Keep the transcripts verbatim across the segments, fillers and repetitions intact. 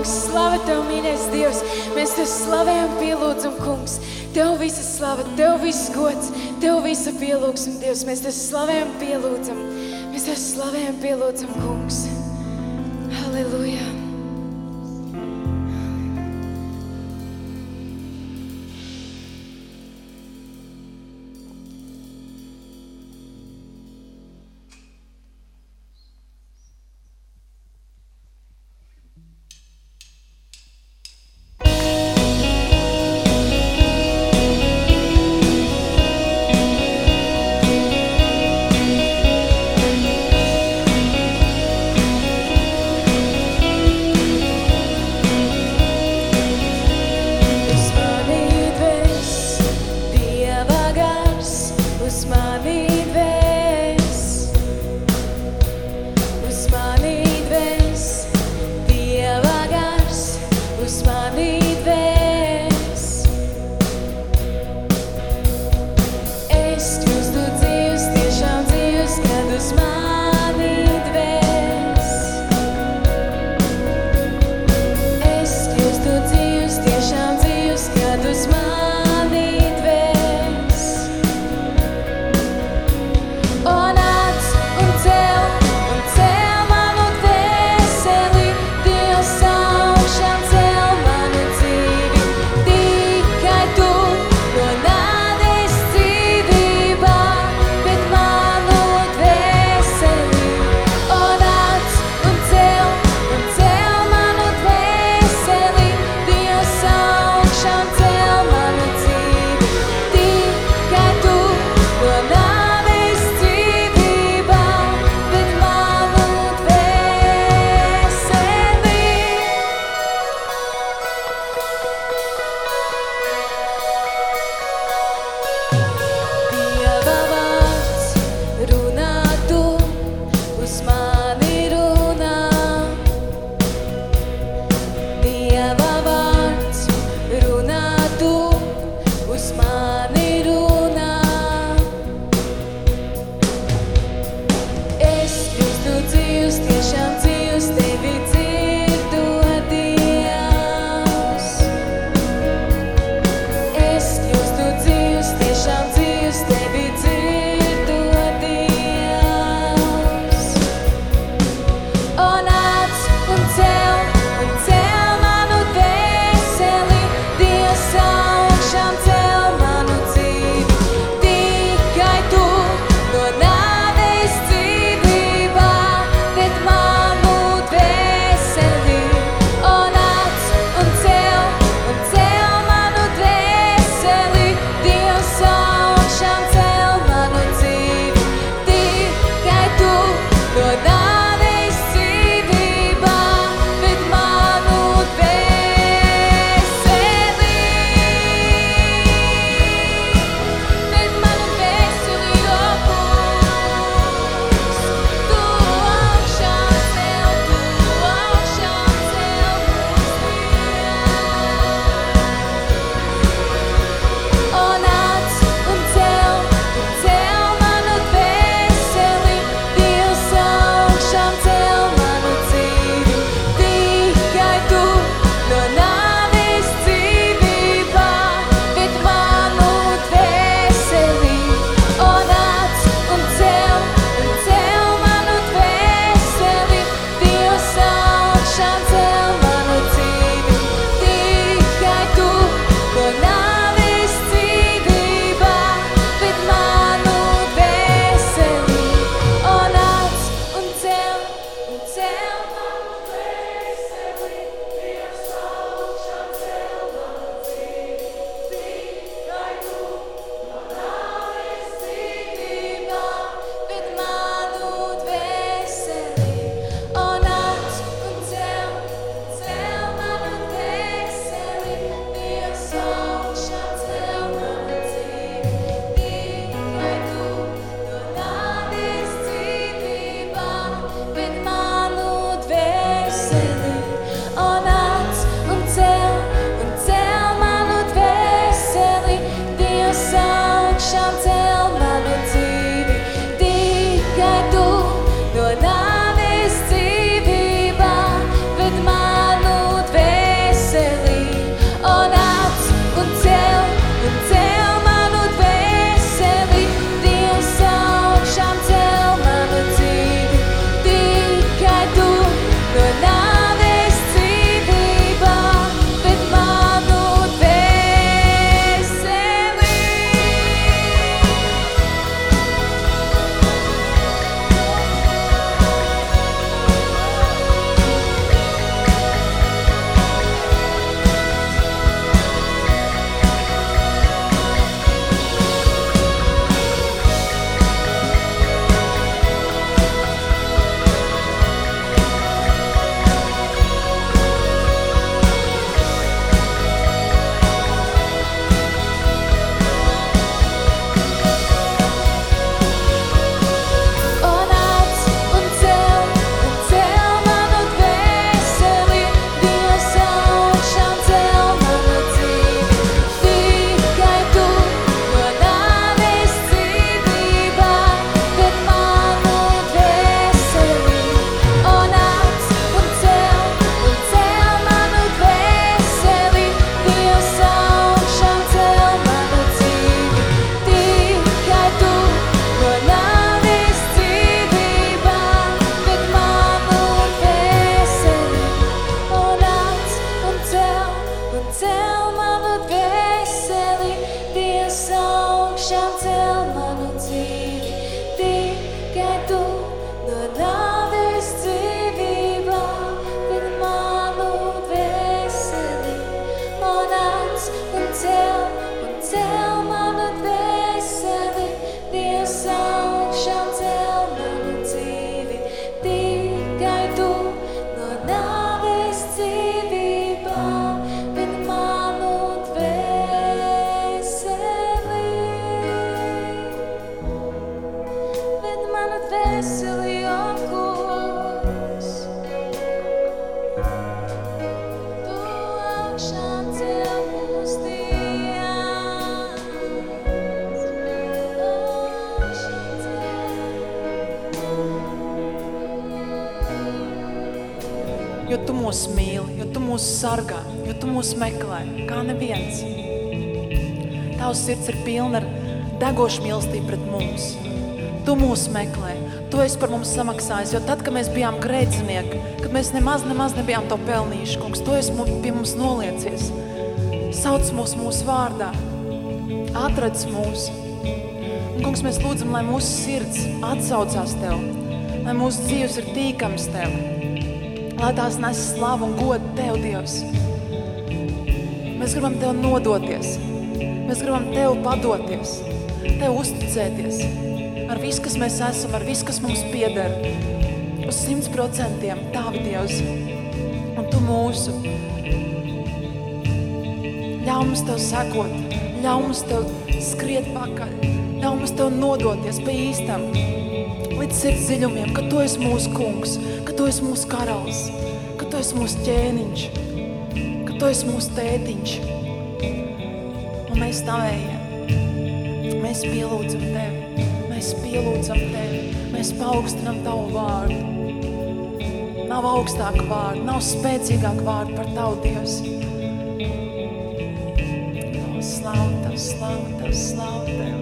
kungs, slava Tev, mīļais Dievs. Mēs Tev slavējam, pielūdzam, kungs. Tev visa slava, Tev viss gods, Tev visa pielūgsam, Dievs. Mēs Tev slavējam, pielūdzam. Mēs Tev slavējam, pielūdzam, kungs. Halleluja. Yes. izceļam, kungs. Tu augšām cel mūs Dievs, augšām cel. Jo tu mūs mīli, jo tu mūs sargā, jo tu mūs meklē, kā neviens. Tavs sirds ir pilna ar degošu mīlestību pret mums. Tu mūs meklē, tu esi par mums samaksājis, jo tad, kad mēs bijām grēcinieki, kad mēs nemaz, nemaz nebijām to pelnījuši, kungs, tu esi pie mums noliecies. Sauc mūs mūsu vārdā, atradz mūs. Un, kungs, mēs lūdzam, lai mūsu sirds atsaucās tev, lai mūsu dzīves ir tīkams tev, lai tās nes slavu un godu tev, Dievs. Mēs gribam tev nodoties, mēs gribam tev padoties, tev uzticēties ar visu, kas mēs esam, ar visu, kas mums pieder, uz simts procentiem tavi, Dievs, un tu mūsu. Ļauj mums tev sekot, ļauj mums tev skriet pakaļ, ļauj mums tev nodoties pa īstam, līdz sirds dziļumiem, ka tu esi mūsu kungs, ka tu esi mūsu karalis, ka tu esi mūsu ķēniņš, ka tu esi mūsu tētiņš. Un mēs tavējiem, mēs pielūdzam tevi, mēs pielūdzam tevi, mēs paaugstinam tavu vārdu. Nav augstāka vārda, nav spēcīgāka vārda par tavu, Dievs. Slavu tev, slavu tev, slavu tev.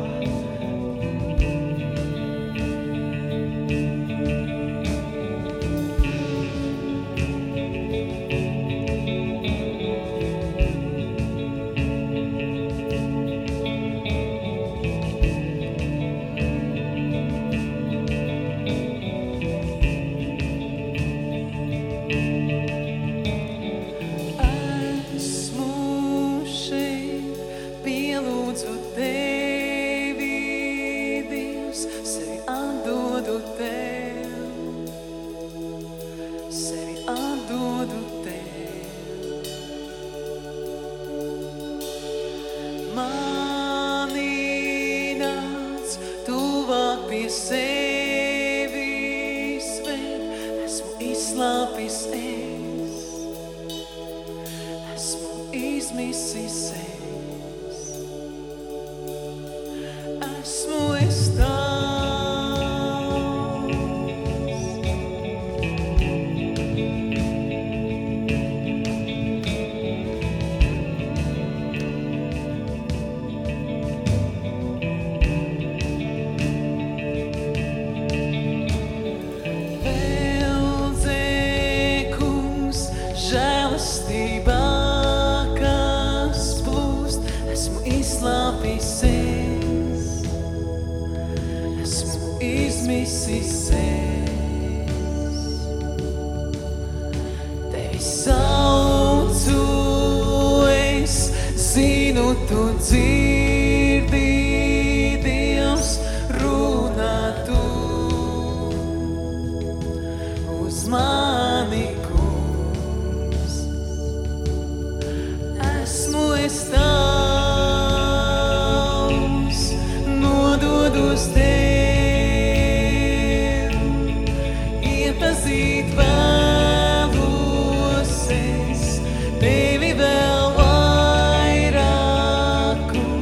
Tevi vēl vairāk,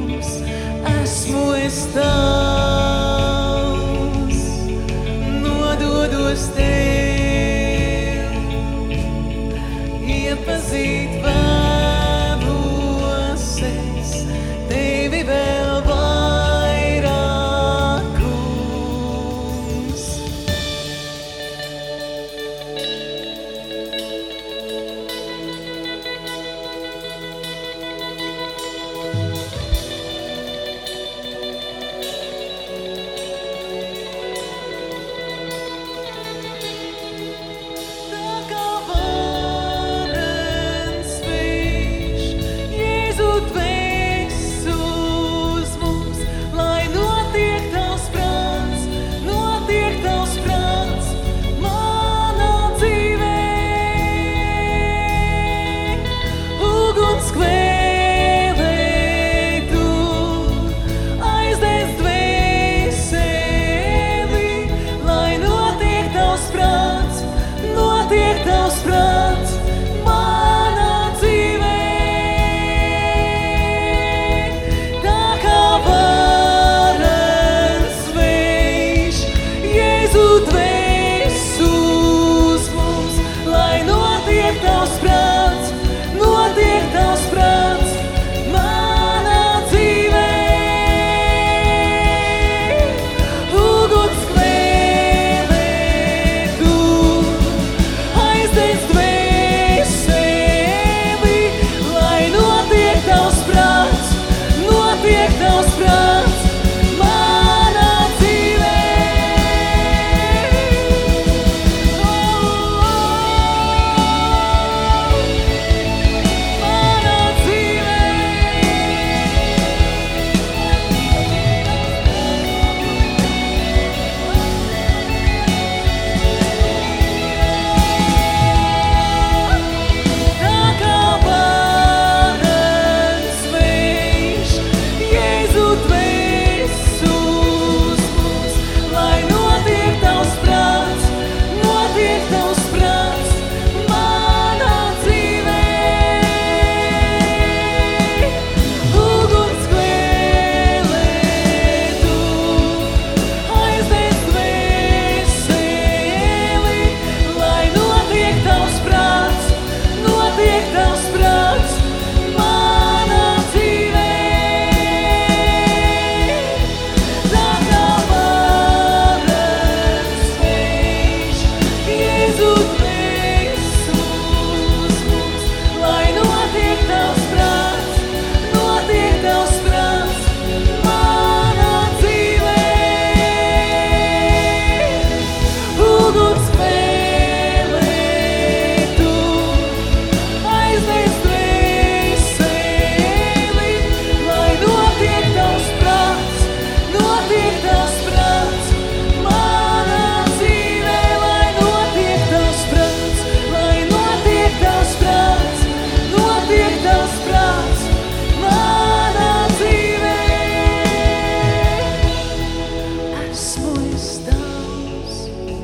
es tavs,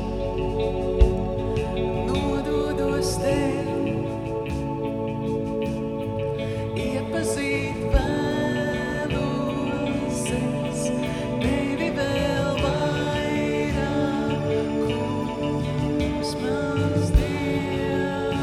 nododos tev, iepazīt vēlos es tevi vēl vairāk, kungs mans Dievs.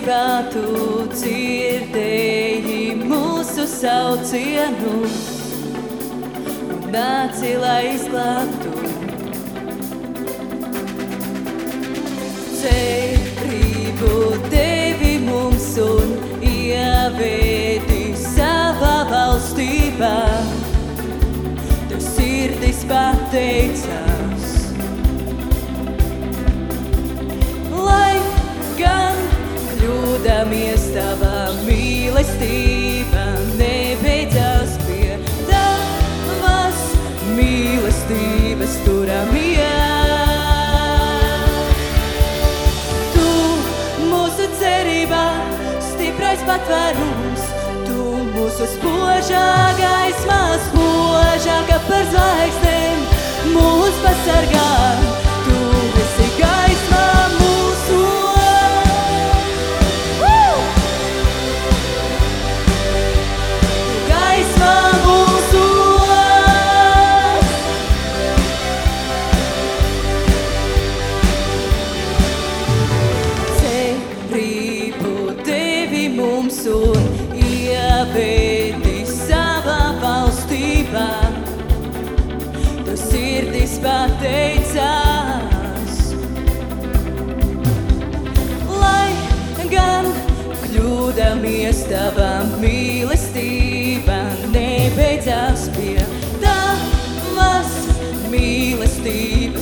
cerībā tu dzirdēji mūsu saucienu un nāci, lai izglābtu. Cerību devi mums un ievedi savā valstībā. Tev sirdis pateicās. Lai gan kļūdamies tavā mīlestība nebeidzās pie tavas mīlestības turamies. Tu mūsu cerībā stiprais patvērums, tu mūsu spožā gaismā, spožāka par zvaigznēm mūs pasargā. Tu esi gaismā mūsu. Gaismā mūsu. Cerību devi mums un ievedi savā valstībā. Tu sirdis pateicās. Lai gan kļūdamies tavā mīlestība nebeidzās pie tavas mīlestības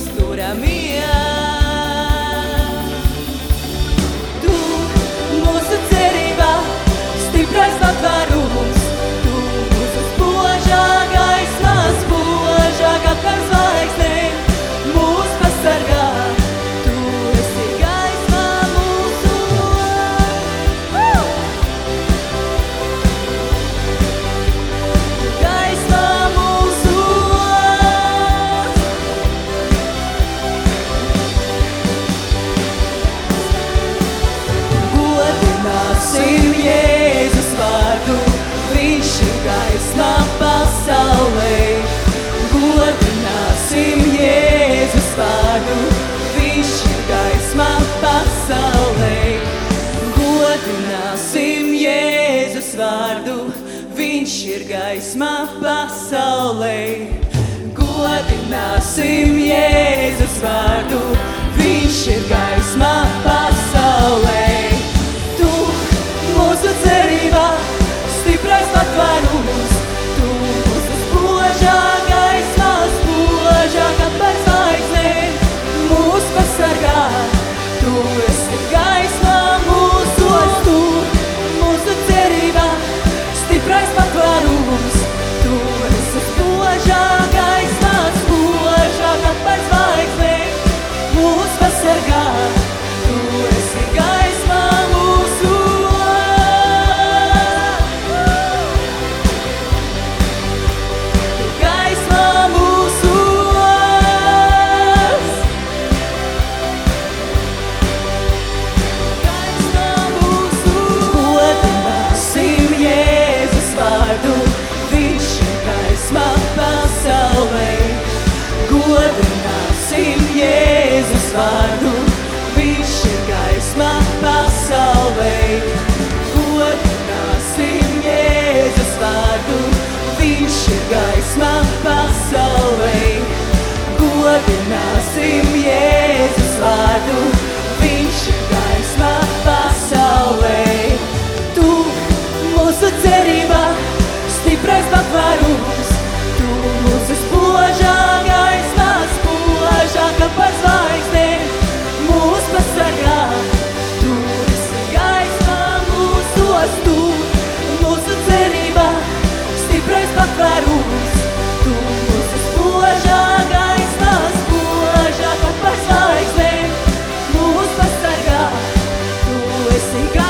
turamies. Tu mūsu cerībā stiprais patvērums, tu mūsu spožā gaismā, spožākā par zvaigznēm mūs pasargā. Tu esi gaismā mūsu. Gaismā mūsu. Godināsim Jēzus vārdu, viņš ir gaismā pasaulē. Godināsim Jēzus vārdu, viņš ir gaismā pasaulē. Godināsim Jēzus vārdu, viņš ir gaismā pasaulē. Godināsim Jēzus vārdu, viņš ir gaismā pasaulē. Tu mūsu cerībā stiprais patvērums, tu mūsu spožā gaismā, spožākā par zvaigznēm mūs pasargā. Tu esi gaismā mūsos, tu mūsu cerībā stiprais patvērums, tu esi spožā gaismā, spožākā par zvaigznēm mūs pasargā. Tu esi gaismā mūsu. Gaismā mūsu. Gaismā mūsu. Godināsim Jēzus vārdu, viņš ir gaismā pasaulē. Godināsim Jēzus vārdu, viņš ir gaismā pasaulē. Godināsim Jēzus vārdu, viņš ir gaismā pasaulē. Godināsim Jēzus vārdu, viņš ir gaismā pasaulē. Tu mūsu cerībā stiprais patvērums, tu mūsu spožā gaismā, spožāka par zvaigznēm mūs pasargā. Tu esi gaismā mūsos, tu mūsu cerībā stiprais patvērums, tu mūsu spožā gaismā, spožāka par zvaigznēm mūs pasargā. Tu esi gaismā.